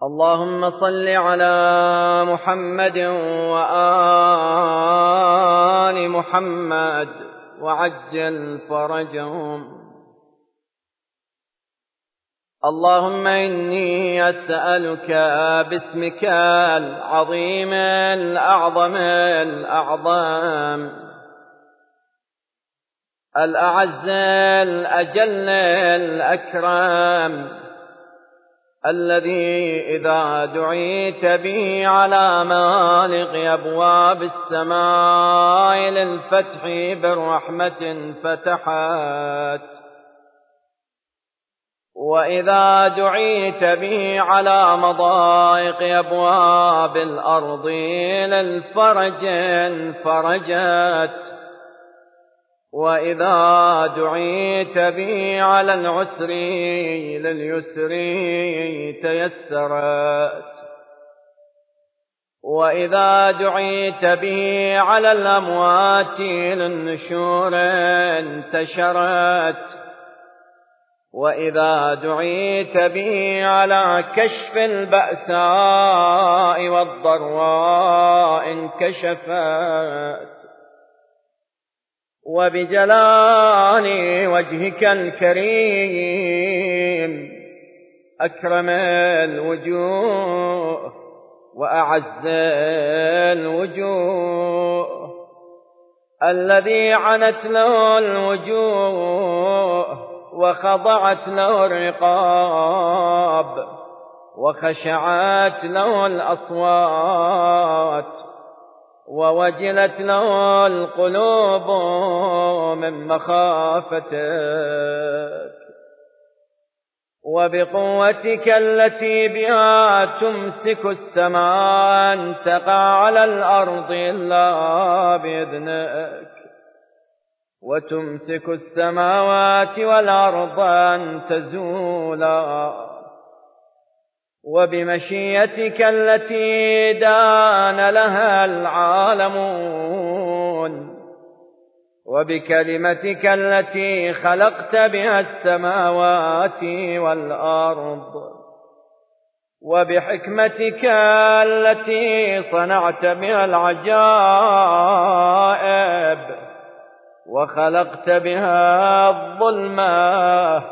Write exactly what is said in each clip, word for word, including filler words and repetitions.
اللهم صل على محمد وآل محمد وعجل فرجهم. اللهم إني أسألك باسمك العظيم الأعظم الأعظم الأعز الأجل الأكرم الذي إذا دعيت به على مالق أبواب السماء للفتح بالرحمة فتحت، وإذا دعيت به على مضايق أبواب الأرض للفرج فرجت، وإذا دعيت به على العسر لليسر تيسرت، وإذا دعيت به على الأموات للنشور انتشرت، وإذا دعيت به على كشف البأساء والضراء انكشفت. وبجلال وجهك الكريم أكرم الوجوه وأعز الوجوه الذي عنت له الوجوه وخضعت له الرقاب وخشعت له الأصوات ووجلت له القلوب من مخافتك، وبقوتك التي بها تمسك السماء أن تقع على الأرض إلا بإذنك، وتمسك السماوات والأرض أن تزولا، وبمشيتك التي دان لها العالمون، وبكلمتك التي خلقت بها السماوات والأرض، وبحكمتك التي صنعت بها العجائب وخلقت بها الظلمة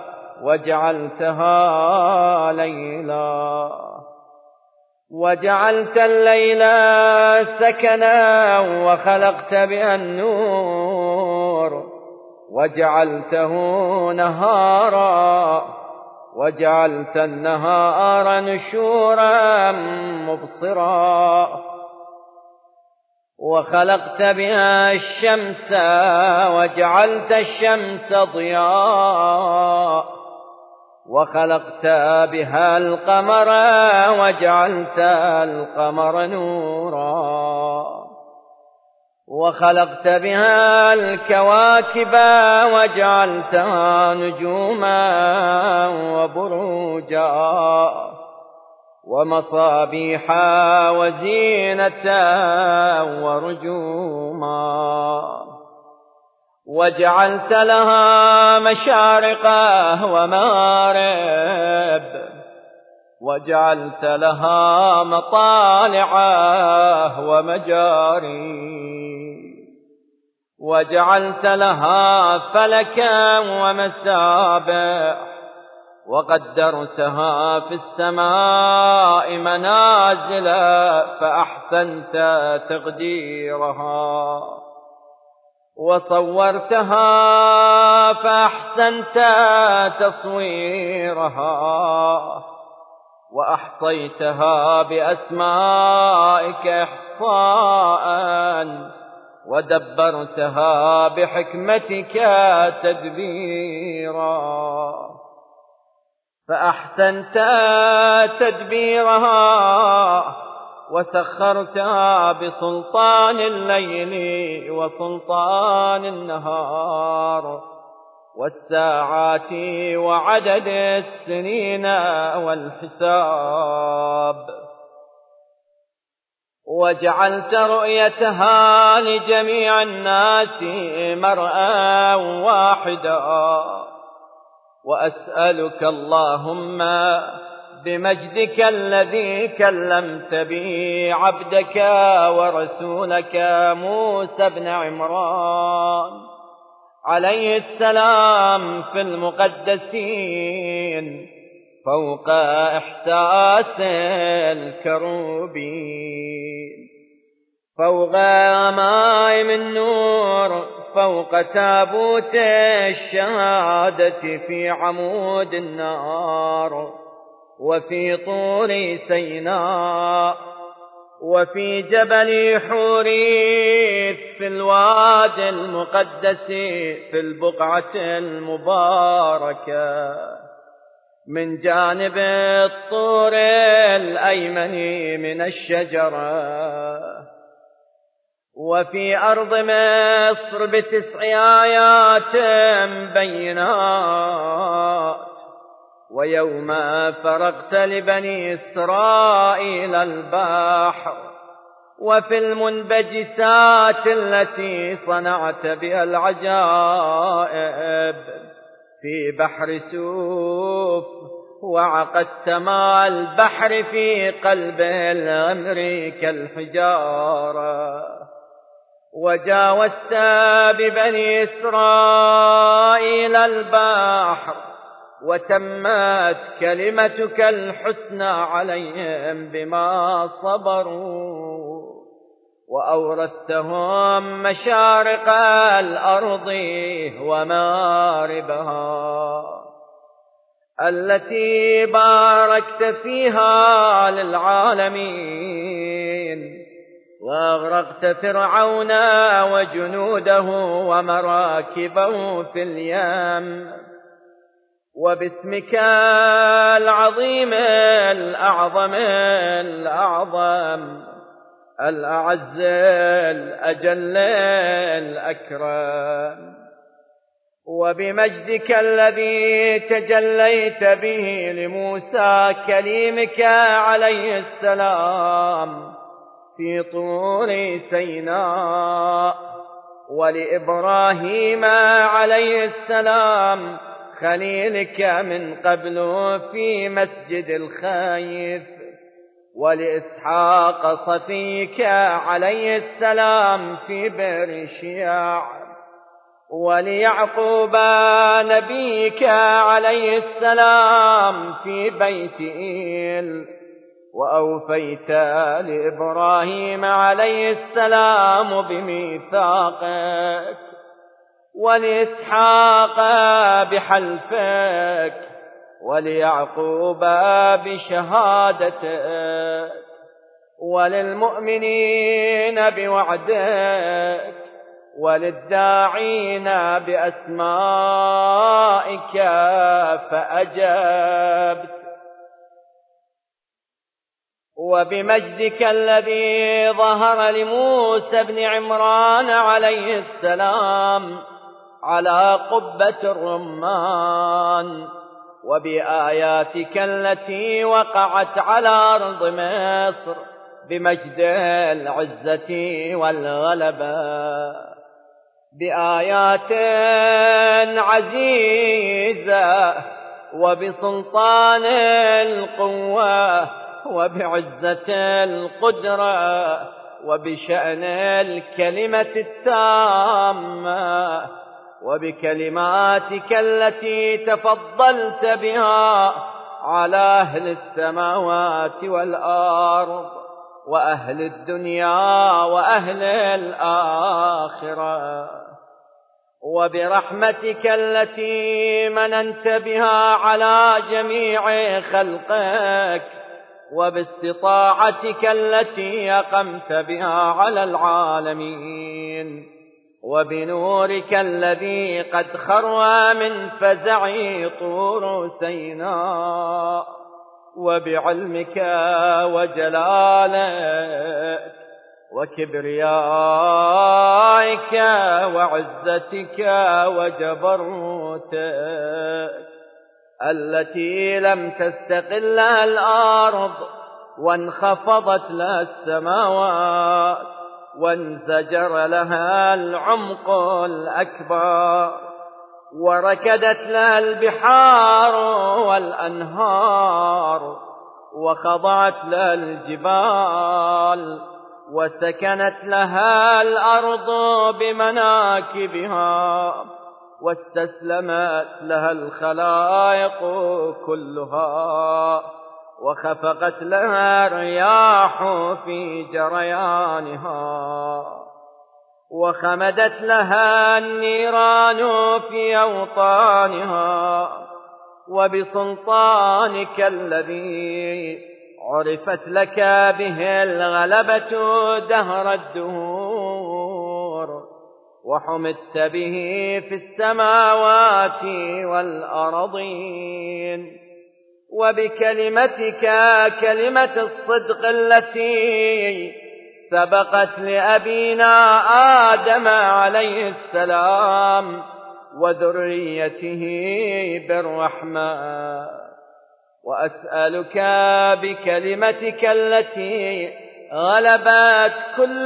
وجعلتها ليلا، وجعلت الليل سكنا وخلقت بها النور وجعلته نهارا، وجعلت النهار نشورا مبصرا، وخلقت بها الشمس وجعلت الشمس ضياء، وخلقت بها القمر وجعلت القمر نورا، وخلقت بها الكواكب وجعلتها نجوما وبروجا ومصابيح وزينة ورجوما، وجعلت لها مشارق ومغارب، وجعلت لها مطالع ومجاري، وجعلت لها فلكا ومسابح، وقدرتها في السماء منازل فأحسنت تقديرها، وصورتها فأحسنت تصويرها، وأحصيتها بأسمائك إحصاء، ودبرتها بحكمتك تدبيرا، فأحسنت تدبيرها، وسخرتها بسلطان الليل وسلطان النهار والساعات وعدد السنين والحساب، وجعلت رؤيتها لجميع الناس مرأى واحدا. وأسألك اللهم بمجدك الذي كلمت به عبدك ورسولك موسى بن عمران عليه السلام في المقدسين فوق إحساس الكروبين، فوق غمائم النور، فوق تابوت الشهادة في عمود النار، وفي طور سيناء، وفي جبل حوريث في الوادي المقدس في البقعة المباركة من جانب الطور الأيمن من الشجرة، وفي أرض مصر بتسع آيات بينات، ويوم فرغت لبني إسرائيل البحر، وفي المنبجسات التي صنعت بها العجائب في بحر سوف، وعقدت ماء البحر في قلب الغمر كالحجارة، وجاوزت ببني إسرائيل البحر، وتمت كلمتك الحسنى عليهم بما صبروا، وأورثتهم مشارق الأرض ومغاربها التي باركت فيها للعالمين، وأغرقت فرعون وجنوده ومراكبه في اليم، وباسمك العظيم الأعظم الأعظم الأعز الأجل الأكرم، وبمجدك الذي تجليت به لموسى كليمك عليه السلام في طور سيناء، ولإبراهيم عليه السلام خليلك من قبل في مسجد الخيف، ولإسحاق صفيك عليه السلام في بئر شياع، وليعقوب نبيك عليه السلام في بيت إيل، وأوفيت لإبراهيم عليه السلام بميثاقك، ولإسحاق بحلفك، وليعقوب بشهادتك، وللمؤمنين بوعدك، وللداعين بأسمائك فأجبت، وبمجدك الذي ظهر لموسى بن عمران عليه السلام على قبة الرمان، وبآياتك التي وقعت على أرض مصر بمجد العزة والغلبة، بآيات عزيزة، وبسلطان القوة، وبعزة القدرة، وبشأن الكلمة التامة، وبكلماتك التي تفضلت بها على أهل السماوات والأرض وأهل الدنيا وأهل الآخرة، وبرحمتك التي مننت بها على جميع خلقك، وباستطاعتك التي أقمت بها على العالمين، وبنورك الذي قد خروى من فزع طور سيناء، وبعلمك وجلالك وكبريائك وعزتك وجبروتك التي لم تستقلها الأرض وانخفضت لها السماوات وانزجر لها العمق الأكبر وركدت لها البحار والأنهار وخضعت لها الجبال وسكنت لها الأرض بمناكبها واستسلمت لها الخلائق كلها وخفقت لها الرياح في جريانها وخمدت لها النيران في أوطانها وبسلطانك الذي عرفت لك به الغلبة دهر الدهور وحمدت به في السماوات والأرضين وبكلمتك كلمة الصدق التي سبقت لأبينا آدم عليه السلام وذريته بالرحمة وأسألك بكلمتك التي غلبت كل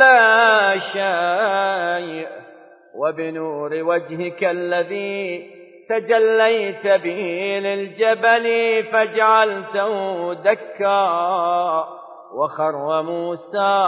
شيء وبنور وجهك الذي تجليت به للجبل فجعلته دكا وخر موسى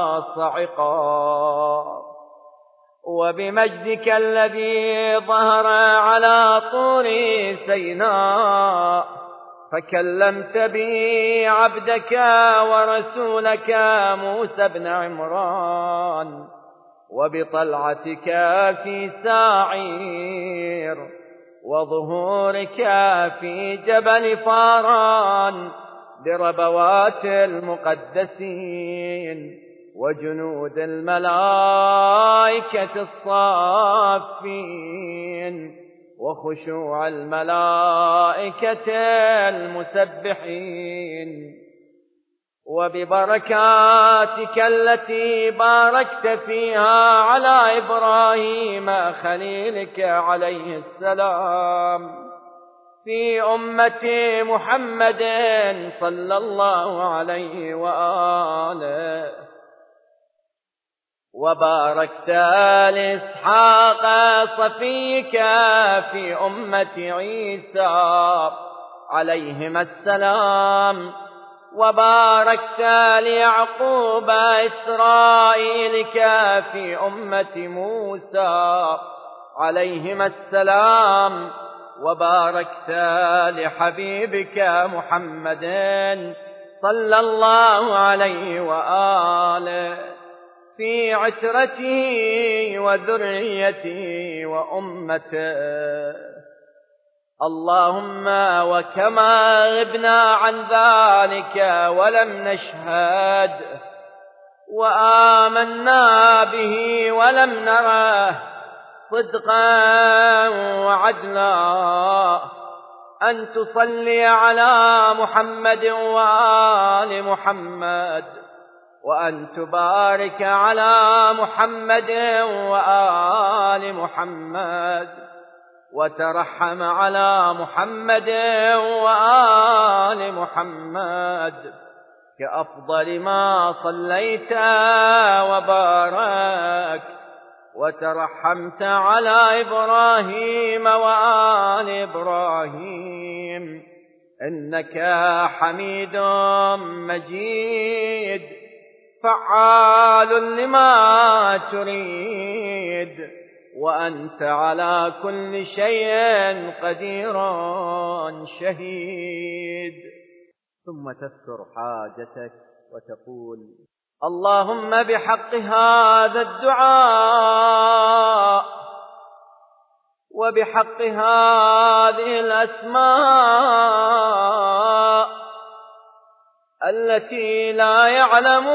صعقا وبمجدك الذي ظهر على طور سيناء فكلمت به عبدك ورسولك موسى بن عمران وبطلعتك في ساعير وظهورك في جبل فاران بربوات المقدسين وجنود الملائكة الصافين وخشوع الملائكة المسبحين وببركاتك التي باركت فيها على إبراهيم خليلك عليه السلام في أمة محمد صلى الله عليه وآله وباركت لإسحاق صفيك في أمة عيسى عليهما السلام وباركت ليعقوب إسرائيلك في أمة موسى عليهما السلام وباركت لحبيبك محمد صلى الله عليه وآله في عترته وذريته وأمته اللهم وكما غبنا عن ذلك ولم نشهد وآمنا به ولم نره صدقا وعدلا أن تصلي على محمد وآل محمد وأن تبارك على محمد وآل محمد وترحم على محمد وآل محمد كأفضل ما صليت وبارك وترحمت على إبراهيم وآل إبراهيم إنك حميد مجيد فعال لما تريد وأنت على كل شيء قدير شهيد. ثم تذكر حاجتك وتقول اللهم بحق هذا الدعاء وبحق هذه الأسماء التي لا يعلم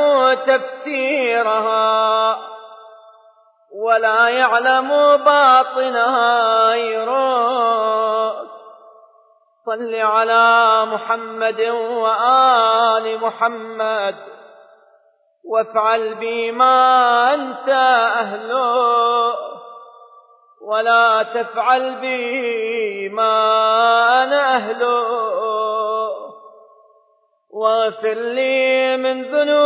تفسيرها ولا يعلم باطنها غيرك صل على محمد وآل محمد وافعل بما أنت أهله ولا تفعل بما أنا أهله واغفر لي من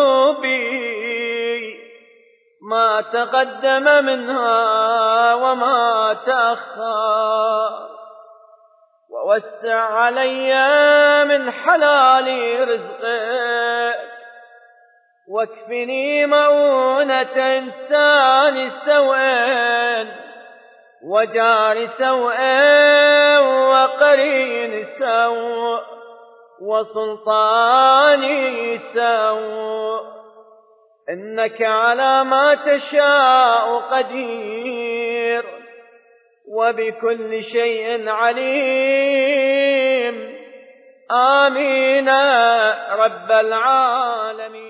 ذنوبي ما تقدم منها وما تأخر ووسع علي من حلال رزقك، واكفني مؤونة إنسان سوء وجار سوء وقرين سوء وسلطاني سوء، إنك على ما تشاء قدير وبكل شيء عليم. آمين رب العالمين.